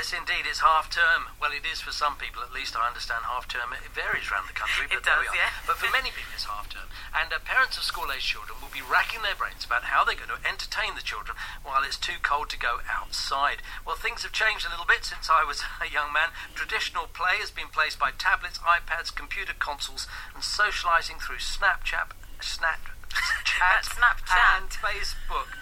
Yes, indeed, it's half-term. Well, it is for some people, at least I understand half-term. It varies around the country, but there we are. Yeah. But for many people, it's half-term. And parents of school-aged children will be racking their brains about how they're going to entertain the children while it's too cold to go outside. Well, things have changed a little bit since I was a young man. Traditional play has been placed by tablets, iPads, computer consoles, and socialising through Snapchat, and Facebook.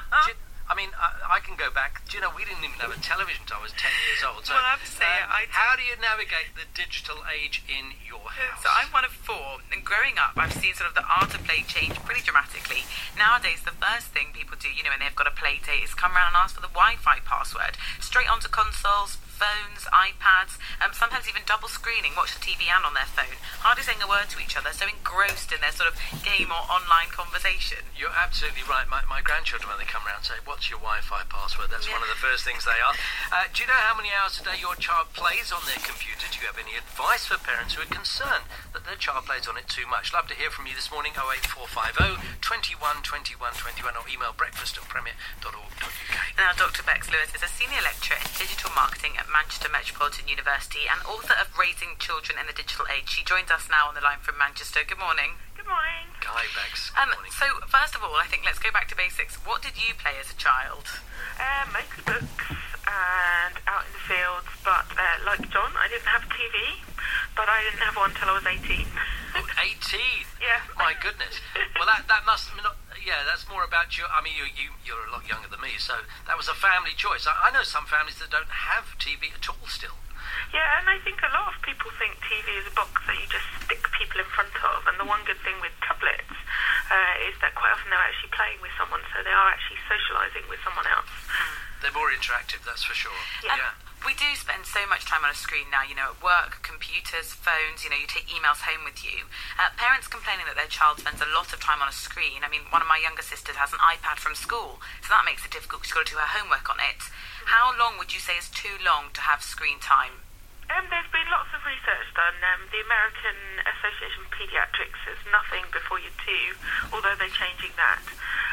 I can go back. Do you know, we didn't even have a television until I was 10 years old. So, well, I have to say, how do you navigate the digital age in your house? So I'm one of four, and growing up, I've seen sort of the art of play change pretty dramatically. Nowadays, the first thing people do, when they've got a play date, is come around and ask for the Wi-Fi password. Straight onto consoles, phones, iPads, sometimes even double screening, watch the TV and on their phone, hardly saying a word to each other, so engrossed in their sort of game or online conversation. You're absolutely right. My grandchildren, when they come around, say, what's your Wi-Fi password? That's one of the first things they ask. Do you know how many hours a day your child plays on their computer? Do you have any advice for parents who are concerned that their child plays on it too much? Love to hear from you this morning, 08450 21 21 21, or email breakfast@premier.org.uk. Now, Dr. Bex Lewis is a senior lecturer in digital marketing at Manchester Metropolitan University and author of Raising Children in the Digital Age. She joins us now on the line from Manchester. Good morning. Good morning. Hi, Bex. Good morning. So, first of all, I think let's go back to basics. What did you play as a child? Most books and out in the fields, but like John, I didn't have a TV, but I didn't have one till I was 18. Oh, 18? Yeah. My goodness. Well, that must not. Yeah, that's more about you. I mean, you're a lot younger than me, so that was a family choice. I know some families that don't have TV at all still. Yeah, and I think a lot of people think TV is a box that you just stick people in front of, and the one good thing with tablets is that quite often they're actually playing with someone, so they are actually socialising with someone else. They're more interactive, that's for sure. Yeah. We do spend so much time on a screen now, at work, computers, phones, you take emails home with you. Parents complaining that their child spends a lot of time on a screen. I mean, one of my younger sisters has an iPad from school, so that makes it difficult. She's got to do her homework on it. How long would you say is too long to have screen time? There's been lots of research done. The American Association of Pediatrics says nothing before you're 2, although they're changing that,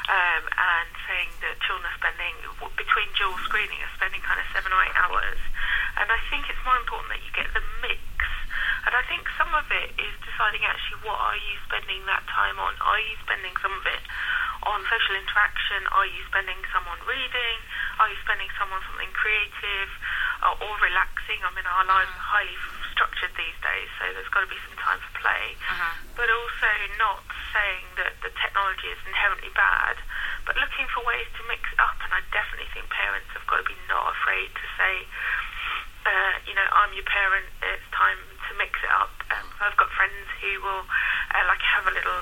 and saying that children are spending, between dual screening, are spending kind of 7 or 8 hours. And I think it's more important that you get the mix. And I think some of it is deciding actually what are you spending that time on? Are you spending some of it on social interaction? Are you spending some on reading? Are you spending some on something creative or relaxing? I mean, our lives are highly structured these days, so there's got to be some time for play. But also not saying that the technology is inherently bad, but looking for ways to mix it up. And I definitely think parents have got to be not afraid to say, I'm your parent, it's time to mix it up. I've got friends who will have a little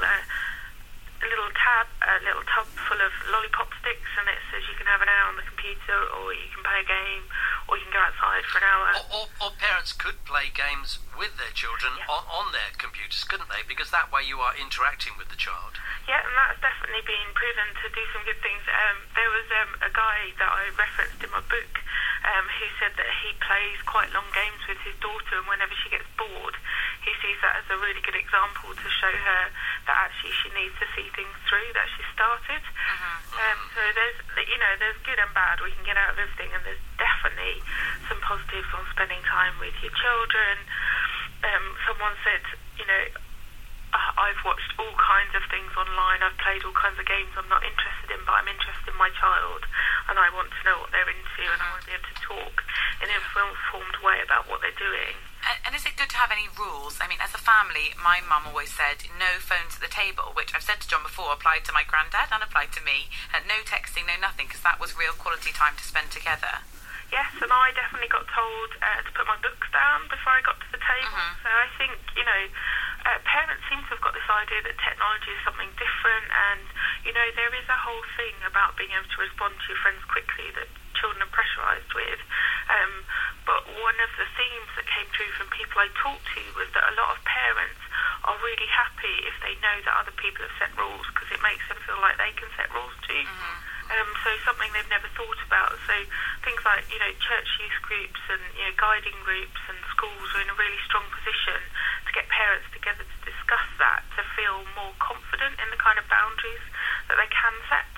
tub full of lollipop sticks, and it says you can have an hour on the computer, or you can play a game, or you can go outside for an hour. Or parents could play games with their children on their computers, couldn't they? Because that way you are interacting with the child. Yeah, and that's definitely been proven to do some good things. There was a guy that I referenced in my book who said that he plays quite long games with his daughter, and whenever she gets bored, he sees that as a really good example to show her that actually she needs to see things through that she started. So there's good and bad. We can get out of everything, and there's definitely some positives on spending time with your children. Someone said, I've watched all kinds of things online, I've played all kinds of games I'm not interested in, but I'm interested in my child, and I want to know what they're into, and I want to be able to talk in an informed way about what they're doing. And is it good to have any rules? I mean, as a family, my mum always said no phones at the table, which I've said to John before applied to my granddad and applied to me. No texting, no nothing, because that was real quality time to spend together. Yes, and I definitely got told to put my books down before I got to the table. So I think, parents seem to have got this idea that technology is something different, and, there is a whole thing about being able to respond to your friends quickly that children are pressurised with. But one of the themes that came through from people I talked to was that a lot of parents are really happy if they know that other people have set rules, because it makes them feel like they can set rules too. So something they've never thought about. So things like, church youth groups and, guiding groups and schools are in a really strong position to get parents together to discuss that, to feel more confident in the kind of boundaries that they can set.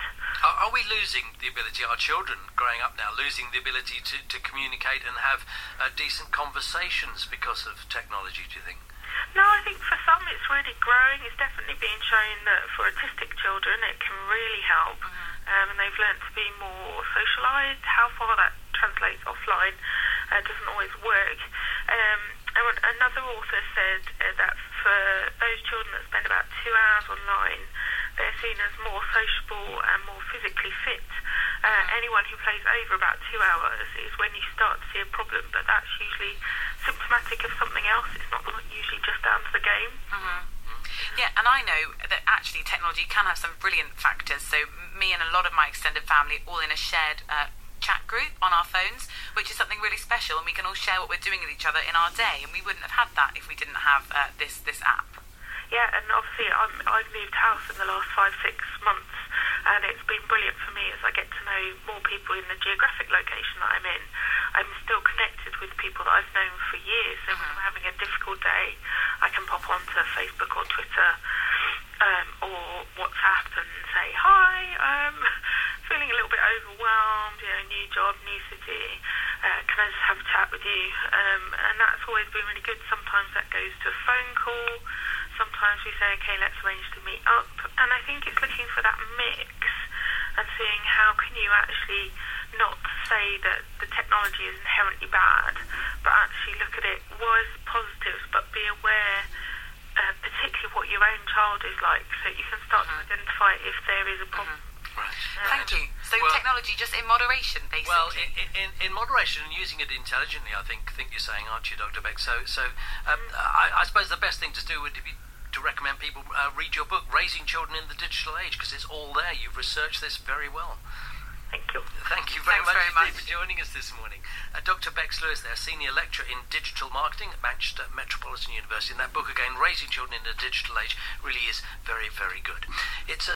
Are we losing the ability, our children growing up now, losing the ability to communicate and have decent conversations because of technology, do you think? No, I think for some it's really growing. It's definitely been shown that for autistic children it can really help. And they've learnt to be more socialised. How far that translates offline doesn't always work. And another author said that for those children that spend about 2 hours online, they're seen as more sociable and more physically fit. Anyone who plays over about 2 hours is when you start to see a problem, but that's usually symptomatic of something else. It's not usually just down to the game. Yeah, and I know that actually technology can have some brilliant factors. So me and a lot of my extended family all in a shared chat group on our phones, which is something really special, and we can all share what we're doing with each other in our day, and we wouldn't have had that if we didn't have this app. Yeah, and obviously I've moved house in the last 5-6 months, and it's been brilliant for me as I get to know more people in the geographic location that I'm in. I'm still connected with people that I've known for years, so when I'm having a difficult day, I can pop onto Facebook or Twitter or WhatsApp and say, hi, I'm feeling a little bit overwhelmed, new job, new city, can I just have a chat with you? And that's always been really good. Sometimes that goes to a phone call. Sometimes we say, okay, let's arrange to meet up. And I think it's looking for that mix and seeing how can you actually not say that the technology is inherently bad, but actually look at it as positives, but be aware particularly what your own child is like, so you can start to identify if there is a problem. Right. Thank you. So technology just in moderation, basically. Well, in moderation and using it intelligently, I think you're saying, aren't you, Dr. Beck? So I suppose the best thing to do would be to recommend people read your book, Raising Children in the Digital Age, because it's all there. You've researched this very well. Thank you. Thank you very Thanks much for joining us this morning. Dr. Bex Lewis there, Senior Lecturer in Digital Marketing at Manchester Metropolitan University. And that book again, Raising Children in the Digital Age, really is very, very good. It's a